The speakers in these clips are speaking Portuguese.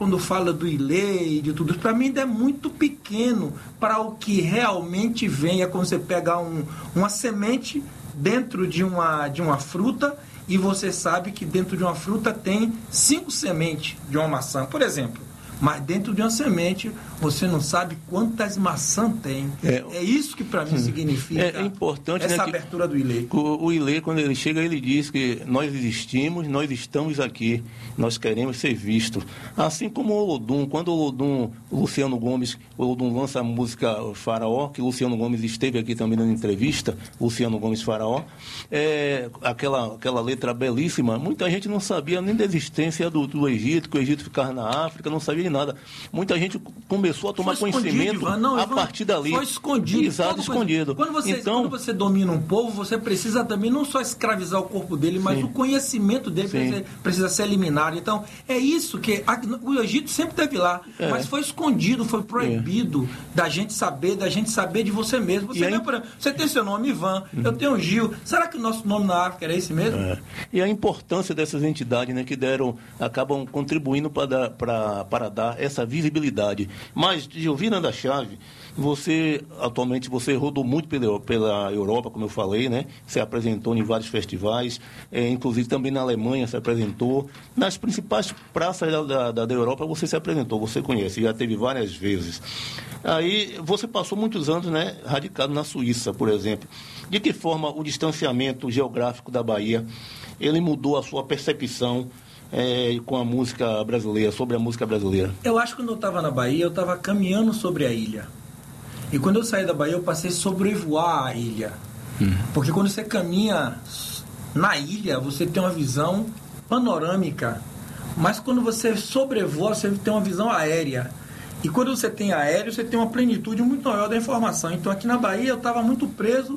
quando fala do Ilê e de tudo, para mim ainda é muito pequeno para o que realmente vem. É quando você pega uma semente dentro de uma fruta e você sabe que dentro de uma fruta tem 5 sementes de uma maçã, por exemplo. Mas dentro de uma semente, você não sabe quantas maçãs tem. É isso que para mim significa importante, essa né, abertura do Ilê. O Ilê, quando ele chega, ele diz que nós existimos, nós estamos aqui, nós queremos ser vistos. Assim como o Olodum, quando o Luciano Gomes lança a música Faraó, que o Luciano Gomes esteve aqui também na entrevista, Luciano Gomes Faraó, aquela letra belíssima, muita gente não sabia nem da existência do Egito, que o Egito ficava na África, não sabia de nada. Muita gente começou a tomar conhecimento a partir dali. Foi escondido. Exato, escondido. Quando você domina um povo, você precisa também não só escravizar o corpo dele, mas o conhecimento dele precisa ser eliminado. Então, é isso que o Egito sempre teve lá, mas foi escondido, foi proibido da gente saber de você mesmo. Você tem seu nome Ivan, eu tenho Gil. Será que o nosso nome na África era esse mesmo? E a importância dessas entidades, né, que acabam contribuindo para dar essa visibilidade. Mas, Giovina da Chave, atualmente você rodou muito pela Europa, como eu falei, né? Você apresentou em vários festivais, inclusive também na Alemanha se apresentou. Nas principais praças da Europa você se apresentou, você conhece, já teve várias vezes. Aí você passou muitos anos, né, radicado na Suíça, por exemplo. De que forma o distanciamento geográfico da Bahia, ele mudou a sua percepção com a música brasileira, sobre a música brasileira? Eu acho que quando eu estava na Bahia, eu estava caminhando sobre a ilha. E quando eu saí da Bahia, eu passei a sobrevoar a ilha. Porque quando você caminha na ilha, você tem uma visão panorâmica. Mas quando você sobrevoa, você tem uma visão aérea. E quando você tem aéreo, você tem uma plenitude muito maior da informação. Então aqui na Bahia, eu estava muito preso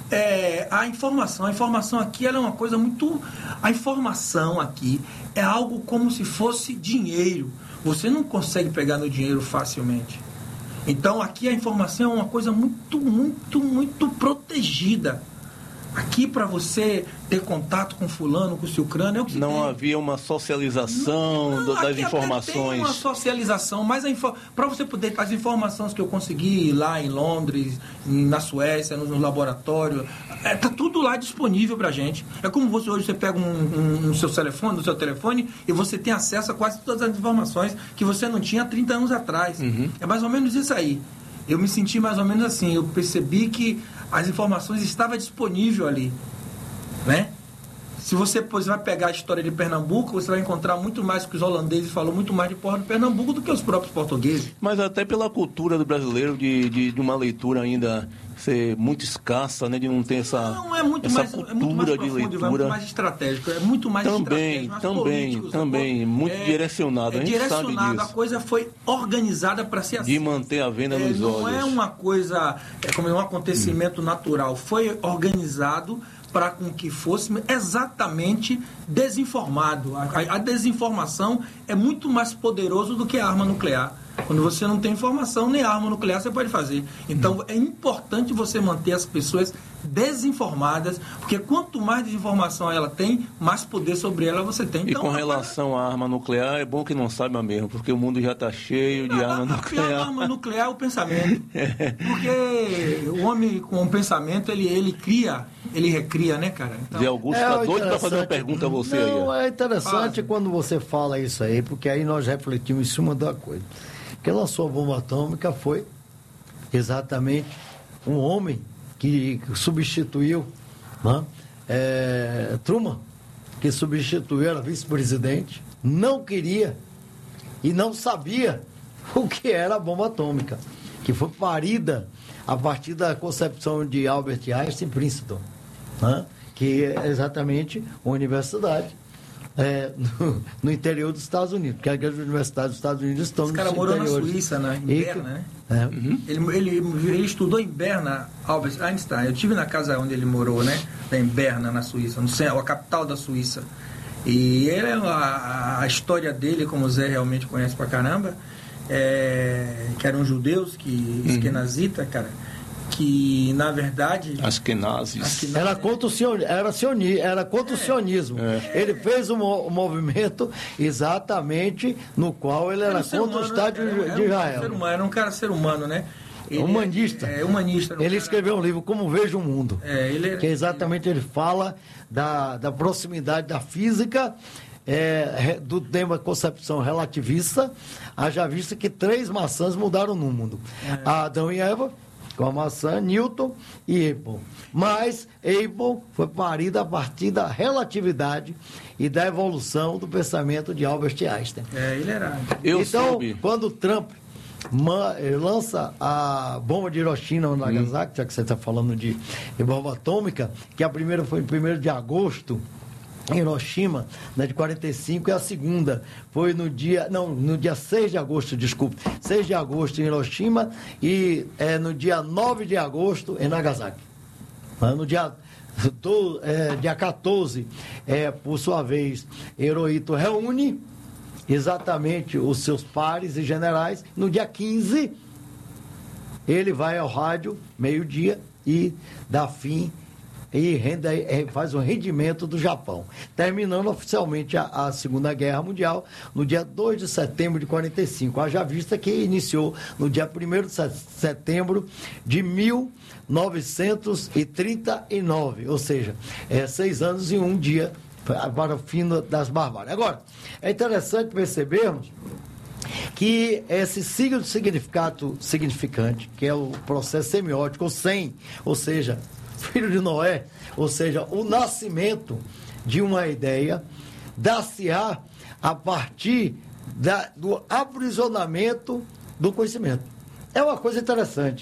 a informação. A informação aqui ela é uma coisa muito... A informação aqui é algo como se fosse dinheiro. Você não consegue pegar no dinheiro facilmente. Então aqui a informação é uma coisa muito, muito, muito protegida. Aqui, para você ter contato com fulano, com cicrano, é o que não tem. Havia uma socialização das informações. Tem uma socialização, mas para você poder... As informações que eu consegui lá em Londres, na Suécia, no laboratório, tá tudo lá disponível pra gente. É como hoje você pega no seu telefone e você tem acesso a quase todas as informações que você não tinha há 30 anos atrás. É mais ou menos isso aí. Eu me senti mais ou menos assim, eu percebi que as informações estavam disponíveis ali, né? Se você vai pegar a história de Pernambuco, você vai encontrar muito mais que os holandeses falam muito mais de Porto de Pernambuco do que os próprios portugueses. Mas até pela cultura do brasileiro, de uma leitura ainda ser muito escassa, né? De não ter essa Não, é muito mais cultura profundo, de leitura. É muito mais estratégico, é muito mais estratégico. Também, muito direcionado. A gente direcionado, sabe disso. A coisa foi organizada para ser assim. De manter a venda nos olhos. Não é uma coisa, como um acontecimento natural. Foi organizado para com que fosse exatamente desinformado. A desinformação é muito mais poderoso do que a arma nuclear. Quando você não tem informação, nem arma nuclear você pode fazer. Então, é importante você manter as pessoas desinformadas, porque quanto mais desinformação ela tem, mais poder sobre ela você tem. Então, e com relação à arma nuclear, é bom que não saiba mesmo, porque o mundo já está cheio de arma nuclear. A arma nuclear é o pensamento. Porque o homem com o pensamento, ele cria, ele recria, né, cara? Então, Zé Augusto está doido para fazer uma pergunta a você aí. Não, é interessante quando você fala isso aí, porque aí nós refletimos em cima da coisa. Quem lançou a bomba atômica foi exatamente um homem que substituiu, né? Truman, que substituiu, era vice-presidente, não queria e não sabia o que era a bomba atômica, que foi parida a partir da concepção de Albert Einstein em Princeton, né? Que é exatamente uma universidade no interior dos Estados Unidos, porque as universidades dos Estados Unidos estão no interior. Esse cara morou na Suíça, né? Em Berna, né? Ele estudou em Berna, Albert Einstein. Eu estive na casa onde ele morou, né? Em Berna, na Suíça, a capital da Suíça. E ele, a história dele, como o Zé realmente conhece pra caramba, que eram judeus, esquenazita, cara, que na verdade... Askenazes. Era contra o sionismo. Ele fez um movimento exatamente no qual ele era contra o Estado de Israel. Era um cara ser humano, né? Ele humanista. Humanista. Ele escreveu um livro, Como Vejo o Mundo. Que exatamente ele fala da proximidade da física, do tema concepção relativista, haja vista que 3 maçãs mudaram no mundo. Adão e Eva, com a maçã, Newton e Apple. Mas Apple foi parido a partir da relatividade e da evolução do pensamento de Albert Einstein. Ele era... Quando Trump lança a bomba de Hiroshima ou Nagasaki, já que você está falando de bomba atômica, que a primeira foi em 1º de agosto em Hiroshima, né, de 45, e a segunda foi no dia 6 de agosto, 6 de agosto em Hiroshima e no dia 9 de agosto em Nagasaki. No dia 14, por sua vez, Hirohito reúne exatamente os seus pares e generais. No dia 15, ele vai ao rádio, meio-dia, e dá fim e faz o rendimento do Japão, terminando oficialmente a Segunda Guerra Mundial no dia 2 de setembro de 45, haja vista que iniciou no dia 1º de setembro de 1939, ou seja, 6 anos e 1 dia para o fim das barbáries. Agora, é interessante percebermos que esse signo de significante, que é o processo semiótico, ou seja, filho de Noé, ou seja, o nascimento de uma ideia, dá-se-á a partir do aprisionamento do conhecimento. É uma coisa interessante.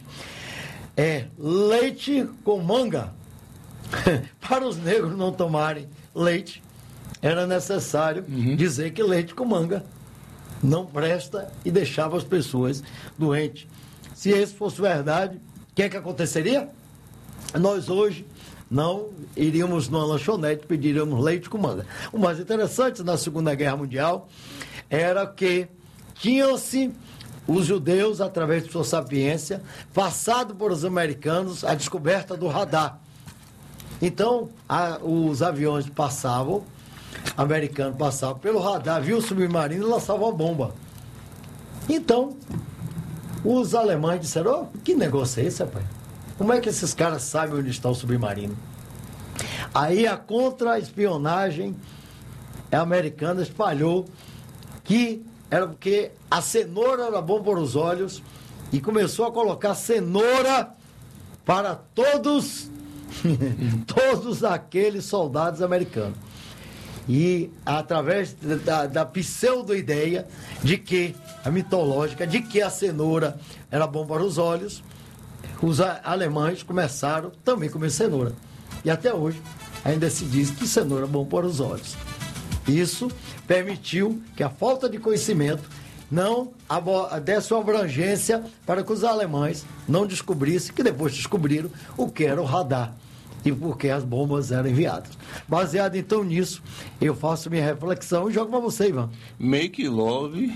Leite com manga. Para os negros não tomarem leite, era necessário dizer que leite com manga não presta e deixava as pessoas doentes. Se isso fosse verdade, o que aconteceria? Nós hoje não iríamos numa lanchonete e pediríamos leite com manga. O mais interessante na Segunda Guerra Mundial era que tinham-se os judeus, através de sua sapiência, passado por os americanos a descoberta do radar. Então, os aviões americanos passavam pelo radar, viu o submarino e lançavam a bomba. Então, os alemães disseram, que negócio é esse, rapaz? Como é que esses caras sabem onde está o submarino? Aí a contra-espionagem americana espalhou que era porque a cenoura era bom para os olhos e começou a colocar cenoura para todos aqueles soldados americanos. E através da pseudo-ideia a mitológica, de que a cenoura era bom para os olhos, os alemães começaram também a comer cenoura. E até hoje ainda se diz que cenoura é bom para os olhos. Isso permitiu que a falta de conhecimento não desse uma abrangência para que os alemães não descobrissem, que depois descobriram o que era o radar e por que as bombas eram enviadas. Baseado então nisso, eu faço minha reflexão e jogo para você, Ivan. Make love,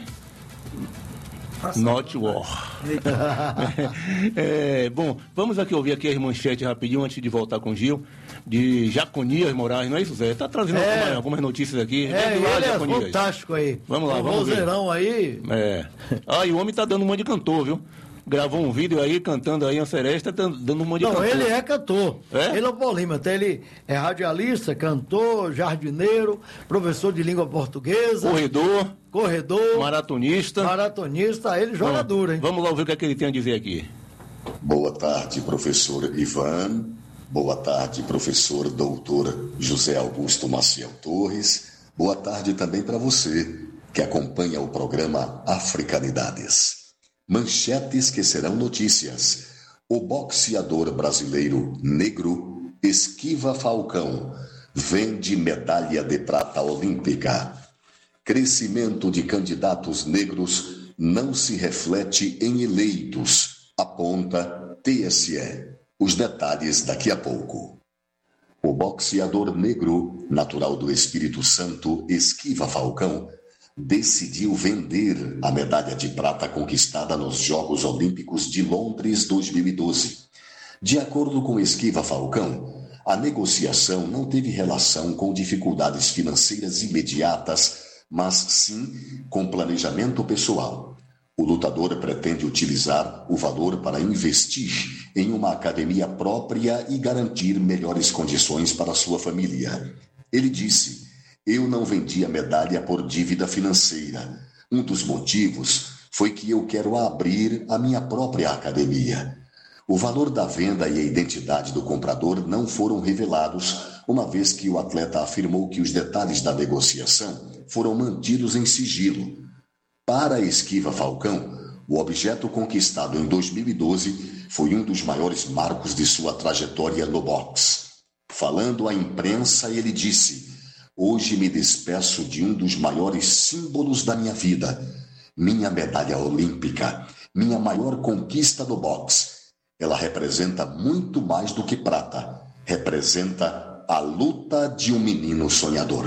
not war. Bom, vamos aqui ouvir aqui as manchetes rapidinho antes de voltar com o Gil, de Jaconias Moraes, não é isso, Zé? Está trazendo algumas notícias aqui. Ele é fantástico aí. Vamos lá, vamos ver. Aí. E o homem tá dando uma de cantor, viu? Gravou um vídeo aí, cantando aí, uma seresta, dando uma de cantor. Não, ele é cantor. Ele é polímata. Ele é radialista, cantor, jardineiro, professor de língua portuguesa. Corredor. Maratonista, ele joga duro, hein? Vamos lá ouvir o que ele tem a dizer aqui. Boa tarde, professor Ivan. Boa tarde, professor doutor José Augusto Maciel Torres. Boa tarde também para você, que acompanha o programa Africanidades. Manchetes que serão notícias. O boxeador brasileiro negro Esquiva Falcão vende medalha de prata olímpica. Crescimento de candidatos negros não se reflete em eleitos, aponta TSE. Os detalhes daqui a pouco. O boxeador negro, natural do Espírito Santo, Esquiva Falcão, decidiu vender a medalha de prata conquistada nos Jogos Olímpicos de Londres 2012. De acordo com Esquiva Falcão, a negociação não teve relação com dificuldades financeiras imediatas, mas sim com planejamento pessoal. O lutador pretende utilizar o valor para investir em uma academia própria e garantir melhores condições para sua família. Ele disse: "Eu não vendi a medalha por dívida financeira. Um dos motivos foi que eu quero abrir a minha própria academia." O valor da venda e a identidade do comprador não foram revelados, uma vez que o atleta afirmou que os detalhes da negociação foram mantidos em sigilo. Para Esquiva Falcão, o objeto conquistado em 2012 foi um dos maiores marcos de sua trajetória no boxe. Falando à imprensa, ele disse: "Hoje me despeço de um dos maiores símbolos da minha vida, minha medalha olímpica, minha maior conquista no boxe. Ela representa muito mais do que prata. Representa a luta de um menino sonhador."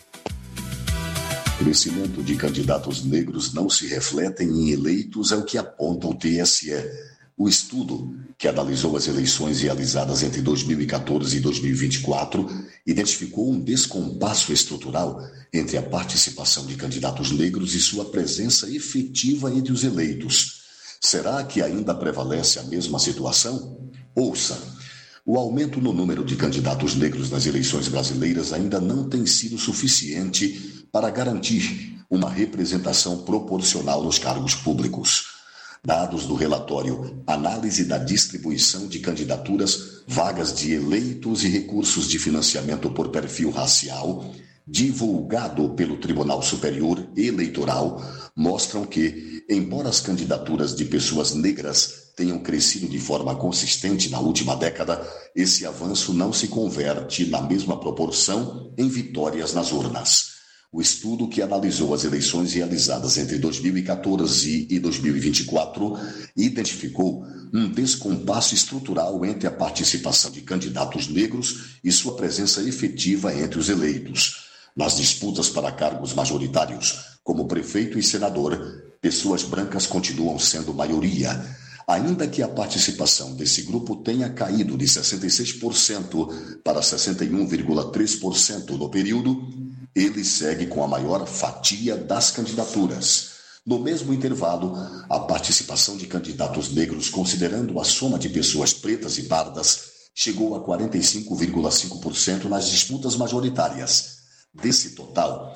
O crescimento de candidatos negros não se refletem em eleitos, é o que aponta o TSE. O estudo, que analisou as eleições realizadas entre 2014 e 2024, identificou um descompasso estrutural entre a participação de candidatos negros e sua presença efetiva entre os eleitos. Será que ainda prevalece a mesma situação? Ouça, o aumento no número de candidatos negros nas eleições brasileiras ainda não tem sido suficiente para garantir uma representação proporcional nos cargos públicos. Dados do relatório Análise da Distribuição de Candidaturas, Vagas de Eleitos e Recursos de Financiamento por Perfil Racial, divulgado pelo Tribunal Superior Eleitoral, mostram que, embora as candidaturas de pessoas negras tenham crescido de forma consistente na última década, esse avanço não se converte na mesma proporção em vitórias nas urnas. O estudo, que analisou as eleições realizadas entre 2014 e 2024, identificou um descompasso estrutural entre a participação de candidatos negros e sua presença efetiva entre os eleitos. Nas disputas para cargos majoritários, como prefeito e senador, pessoas brancas continuam sendo maioria. Ainda que a participação desse grupo tenha caído de 66% para 61,3% no período, ele segue com a maior fatia das candidaturas. No mesmo intervalo, a participação de candidatos negros, considerando a soma de pessoas pretas e pardas, chegou a 45,5% nas disputas majoritárias. Desse total,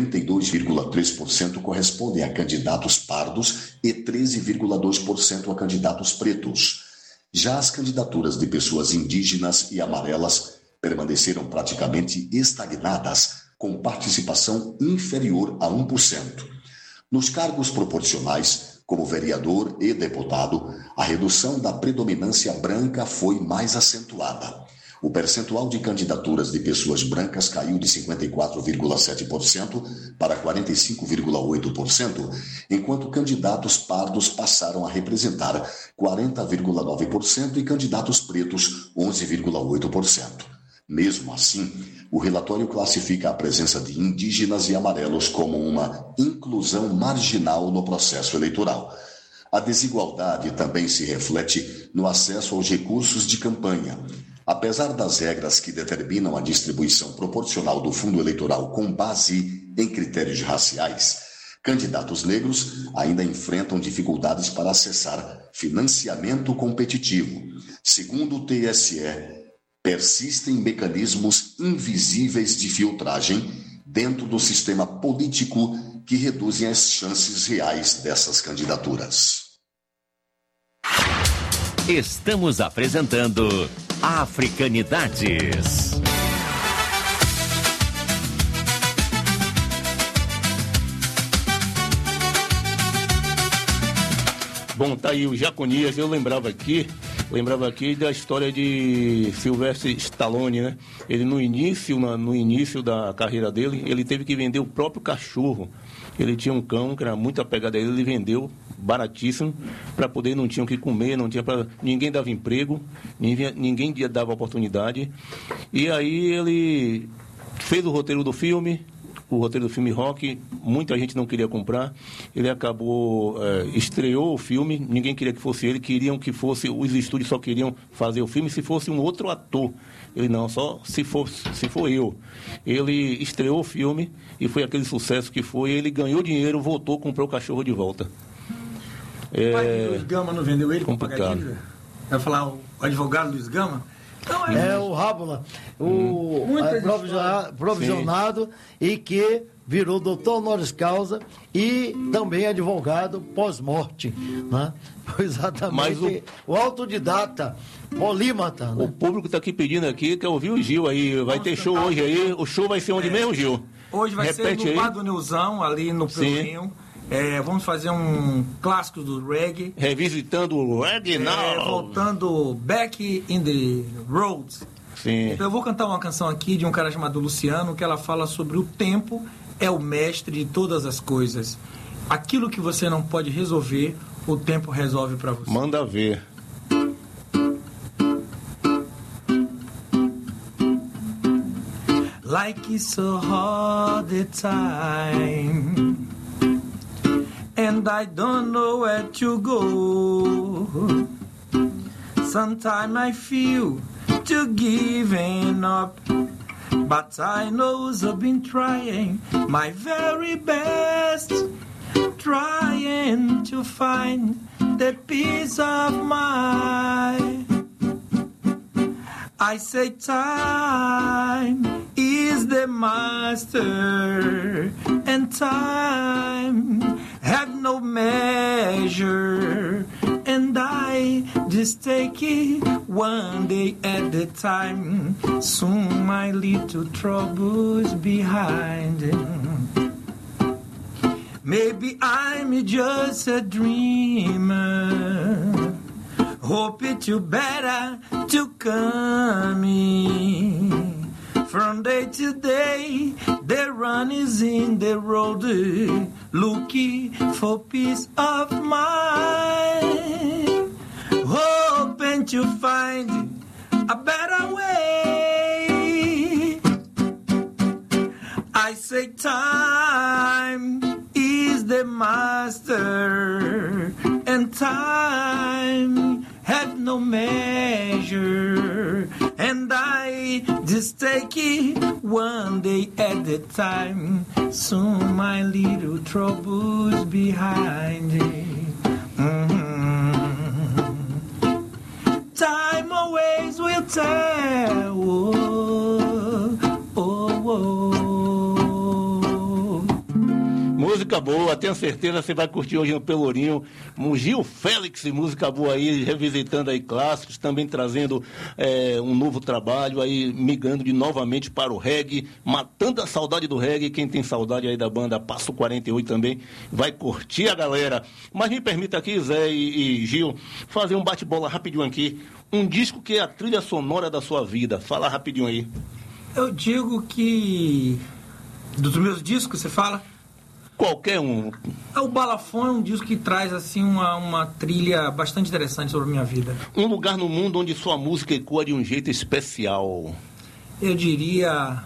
32,3% correspondem a candidatos pardos e 13,2% a candidatos pretos. Já as candidaturas de pessoas indígenas e amarelas permaneceram praticamente estagnadas, com participação inferior a 1%. Nos cargos proporcionais, como vereador e deputado, a redução da predominância branca foi mais acentuada. O percentual de candidaturas de pessoas brancas caiu de 54,7% para 45,8%, enquanto candidatos pardos passaram a representar 40,9% e candidatos pretos 11,8%. Mesmo assim, o relatório classifica a presença de indígenas e amarelos como uma inclusão marginal no processo eleitoral. A desigualdade também se reflete no acesso aos recursos de campanha. Apesar das regras que determinam a distribuição proporcional do fundo eleitoral com base em critérios raciais, candidatos negros ainda enfrentam dificuldades para acessar financiamento competitivo. Segundo o TSE, persistem mecanismos invisíveis de filtragem dentro do sistema político que reduzem as chances reais dessas candidaturas. Estamos apresentando Africanidades. Bom, tá aí o Jaconias. Eu lembrava aqui da história de Sylvester Stallone, né? Ele no início da carreira dele, ele teve que vender o próprio cachorro. Ele tinha um cão que era muito apegado a ele, ele vendeu baratíssimo para poder, não tinha o que comer, ninguém dava emprego, ninguém dava oportunidade. E aí ele fez o roteiro do filme, o roteiro do filme Rock, muita gente não queria comprar, ele acabou, estreou o filme, ninguém queria que fosse ele, queriam que fosse, os estúdios só queriam fazer o filme se fosse um outro ator. Ele não, só se for eu. Ele estreou o filme e foi aquele sucesso que foi, ele ganhou dinheiro, voltou, comprou o cachorro de volta. O pai de Luiz Gama não vendeu ele para pagar dívida? Vai falar o advogado Luiz Gama? Então, o Rábula, o provisionado e que virou doutor honoris causa e também advogado pós-morte, né? Exatamente. O autodidata, polímata. Né? O público está aqui pedindo aqui, quer ouvir o Gil aí, vai ter show hoje aí, o show vai ser onde mesmo, Gil? Hoje vai ser no Bar do Neuzão, ali no Pelourinho. Vamos fazer um clássico do reggae. Revisitando o reggae, não. Voltando Back in the Roads. Sim. Então, eu vou cantar uma canção aqui de um cara chamado Luciano, que ela fala sobre o tempo é o mestre de todas as coisas. Aquilo que você não pode resolver, o tempo resolve para você. Manda ver. Like it's so hard the time, and I don't know where to go. Sometimes I feel to giving up, but I know I've been trying my very best, trying to find that peace of mind. I say time is the master, and time have no measure, and I just take it one day at a time. Soon my little troubles behind. Maybe I'm just a dreamer, hope it you better to come in. From day to day, the run is in the road, looking for peace of mind, hoping to find a better way. I say time is the master, and time have no measure, and I just take it one day at a time. Soon my little troubles behind it. Time always will tell. Música boa, tenho certeza que você vai curtir hoje no Pelourinho. O Gil Félix, música boa aí, revisitando aí clássicos, também trazendo um novo trabalho aí, migrando novamente para o reggae, matando a saudade do reggae. Quem tem saudade aí da banda Passo 48 também vai curtir a galera. Mas me permita aqui, Zé e Gil, fazer um bate-bola rapidinho aqui. Um disco que é a trilha sonora da sua vida. Fala rapidinho aí. Eu digo que dos meus discos, você fala? Qualquer um. O Balafon é um disco que traz assim uma trilha bastante interessante sobre a minha vida. Um lugar no mundo onde sua música ecoa de um jeito especial. Eu diria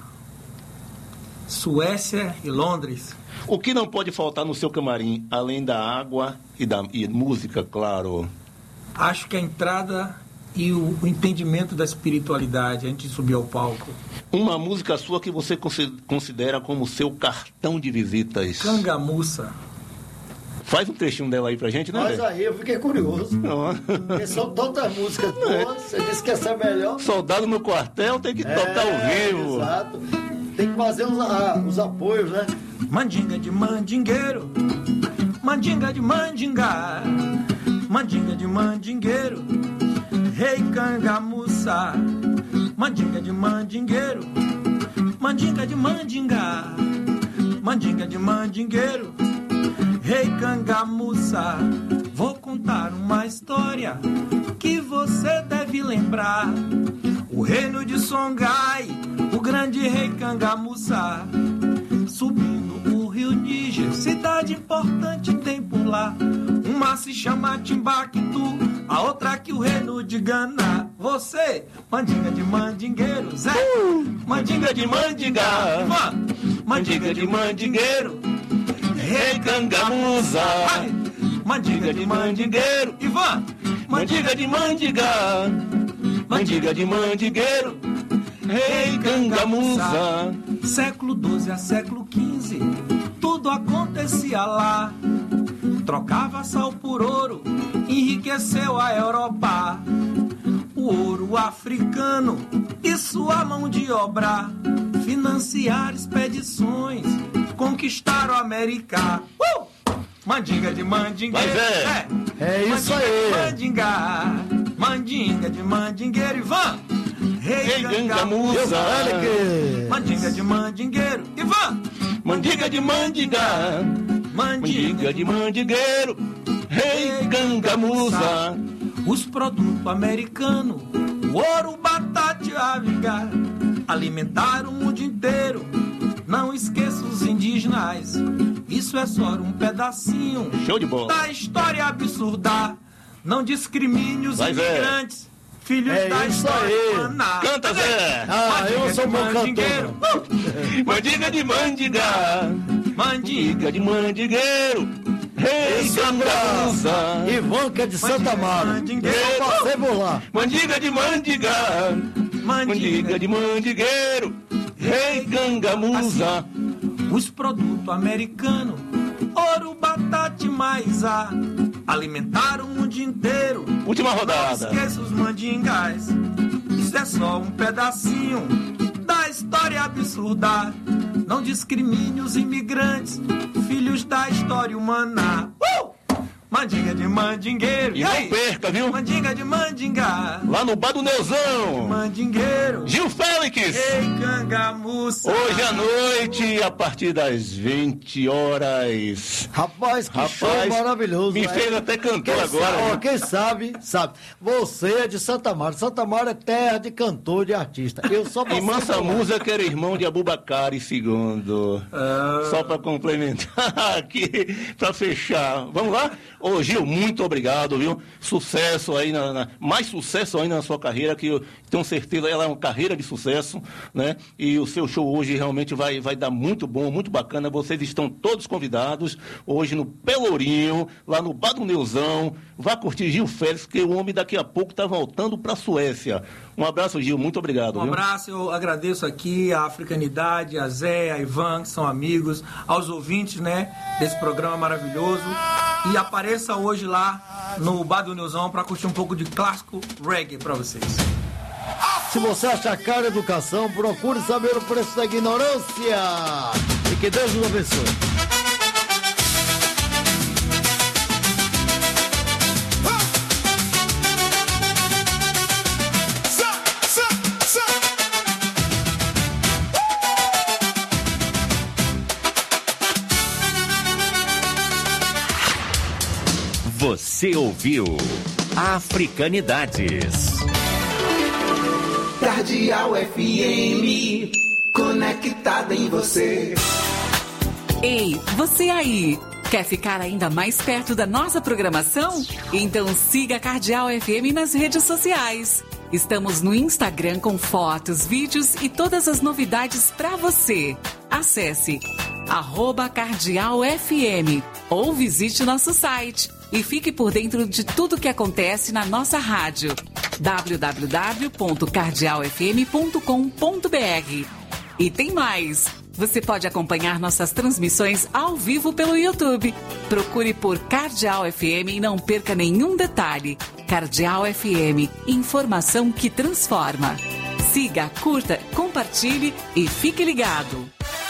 Suécia e Londres. O que não pode faltar no seu camarim, além da água e música, claro? Acho que a entrada e o entendimento da espiritualidade antes de subir ao palco. Uma música sua que você considera como seu cartão de visitas. Cangamuça. Faz um trechinho dela aí pra gente, né? Mas aí eu fiquei curioso. Porque são tantas músicas boas, você disse que essa é melhor. Soldado no quartel tem que tocar ao vivo. Exato. Tem que fazer os apoios, né? Mandinga de mandingueiro, mandinga de mandingá, mandinga de mandingueiro, rei cangamuça, mandinga de mandingueiro, mandinga de mandingá, mandinga de mandingueiro, rei cangamuça. Vou contar uma história que você deve lembrar. O reino de Songhai, o grande rei cangamuça, subindo o rio Níger, cidade importante tem por lá. Uma se chama Timbuktu, a outra aqui o reino de Gana. Você, mandinga de mandingueiro, Zé, mandinga de mandingá. Mandiga de mandingueiro, rei Cangamuza. Mandiga de mandingueiro, Ivan. Mandiga de mandiga, mandiga de mandingueiro, rei Cangamuza. Século XII a século XV, tudo acontecia lá. Trocava sal por ouro, enriqueceu a Europa. O ouro africano e sua mão de obra financiar expedições, conquistar a América. Mandinga de mandingueiro. É isso aí. Mandinga de mandingueiro, Ivan. Rei Cangamuza. Mandinga de mandingueiro, Ivan. Mandiga de mandiga, mandiga de mandingueiro, rei Cangamuza. Os produtos americanos, ouro, batata e avigar, alimentaram o mundo inteiro. Não esqueça os indígenas, isso é só um pedacinho. Show de bola. Da história absurda. Não discrimine os imigrantes, filhos da história humana. Canta, Zé! Eu sou bom cantor. Mandiga de mandiga, mandiga de mandingueiro, rei Cangamuza. Ivan, que é de Santa Amaro. Eu passei por lá. Mandiga de mandiga, mandiga de mandingueiro, rei Cangamuza. Os produtos americanos, ouro, batata e maizá, alimentaram o mundo inteiro. Última rodada. Não esqueça os mandingais, isso é só um pedacinho da história absurda. Não discrimine os imigrantes, filhos da história humana. Mandinga de mandingueiro. E não perca, viu? Mandinga de mandinga. Lá no Bar do Neuzão. Mandingueiro. Gil Félix. Ei, Cangamuça. Hoje à noite, a partir das 20 horas. Rapaz, que show maravilhoso. Me fez até cantor agora. Sabe, quem sabe, sabe. Você é de Santa Amaro. Santa Amaro é terra de cantor, de artista. Eu só E Mansa Musa, que era irmão de Abubakar II. Só para complementar aqui, para fechar. Vamos lá? Ô, Gil, muito obrigado, viu? Sucesso aí, mais sucesso ainda na sua carreira, que eu tenho certeza, ela é uma carreira de sucesso, né? E o seu show hoje realmente vai dar muito bom, muito bacana. Vocês estão todos convidados hoje no Pelourinho, lá no Bar do Neuzão. Vá curtir Gil Félix, que o homem daqui a pouco está voltando para a Suécia. Um abraço, Gil, muito obrigado. Um abraço, eu agradeço aqui a Africanidade, a Zé, a Ivan, que são amigos, aos ouvintes, né, desse programa maravilhoso. E apareça hoje lá no Bar do Neuzão para curtir um pouco de clássico reggae para vocês. Se você acha cara educação, procure saber o preço da ignorância. E que Deus nos abençoe. Você ouviu Africanidades. Cardeal FM, conectada em você. Ei, você aí, quer ficar ainda mais perto da nossa programação? Então siga a Cardeal FM nas redes sociais. Estamos no Instagram com fotos, vídeos e todas as novidades para você. Acesse @CardealFM ou visite nosso site e fique por dentro de tudo que acontece na nossa rádio. www.cardealfm.com.br. E tem mais! Você pode acompanhar nossas transmissões ao vivo pelo YouTube. Procure por Cardeal FM e não perca nenhum detalhe. Cardeal FM, informação que transforma. Siga, curta, compartilhe e fique ligado.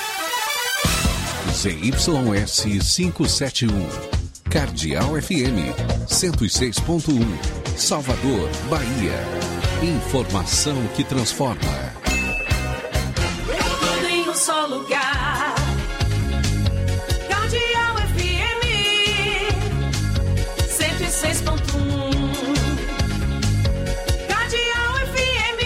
ZYS 571, Cardeal FM 106.1, Salvador, Bahia. Informação que transforma. Tudo em um só lugar. Cardeal FM 106.1. Cardeal FM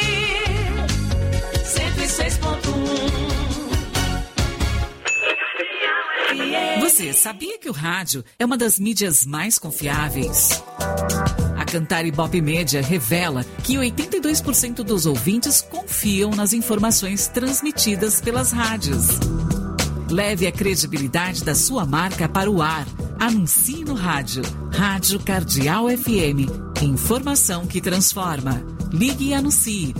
106.1. Você sabia que o rádio é uma das mídias mais confiáveis? A Cantar Ibope Média revela que 82% dos ouvintes confiam nas informações transmitidas pelas rádios. Leve a credibilidade da sua marca para o ar. Anuncie no rádio. Rádio Cardeal FM. Informação que transforma. Ligue e anuncie.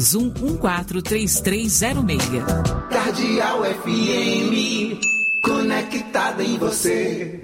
31143306. Cardeal FM, conectada em você.